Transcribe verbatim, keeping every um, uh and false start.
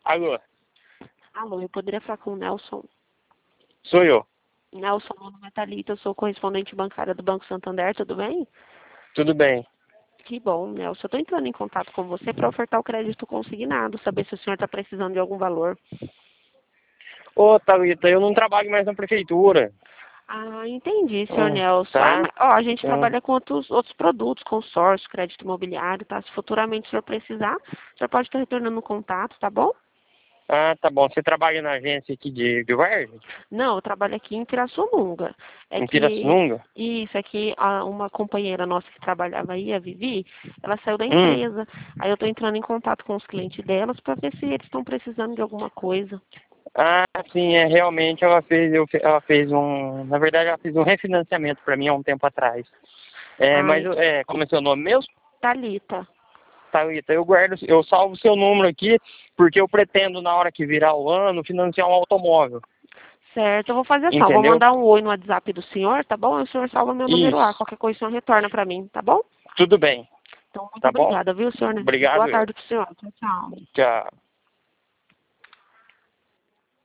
Alô, Alô, eu poderia falar com o Nelson? sou eu. Nelson, meu nome é Thalita, eu sou correspondente bancária do Banco Santander, tudo bem? Tudo bem? Que bom, Nelson. Eu estou entrando em contato com você para ofertar o crédito consignado, saber se o senhor está precisando de algum valor. Ô, Thalita, eu não trabalho mais na prefeitura. Ah, entendi, senhor Hum, Nelson. Ah, tá? mas, ó, a gente Hum. trabalha com outros, outros produtos, consórcio, crédito imobiliário, tá? Se futuramente o senhor precisar, o senhor pode estar retornando o contato, tá bom? Ah, tá bom. Você trabalha na agência aqui de, de Vargem? Não, eu trabalho aqui em Pirassununga. É Em que, Pirassununga? isso, é que a- uma companheira nossa que trabalhava aí, a Vivi, ela saiu da Hum. empresa. Aí eu estou entrando em contato com os clientes delas para ver se eles estão precisando de alguma coisa. Ah, sim, é, realmente ela fez, eu, fe- ela fez um, na verdade ela fez um refinanciamento para mim há um tempo atrás. É, mas, Ai, é, como é seu nome mesmo? Thalita. Thalita, eu guardo, eu salvo seu número aqui, porque eu pretendo, na hora que virar o ano, financiar um automóvel. Certo, eu vou fazer assim, ó, vou Entendeu? mandar um oi no WhatsApp do senhor, tá bom? E o senhor salva meu número lá. Isso. Qualquer coisa o senhor retorna para mim, tá bom? Tudo bem. Então, muito Tá bom? obrigada, viu, senhor? Boa Obrigado eu. tarde pro senhor. Tchau, tchau. Tchau.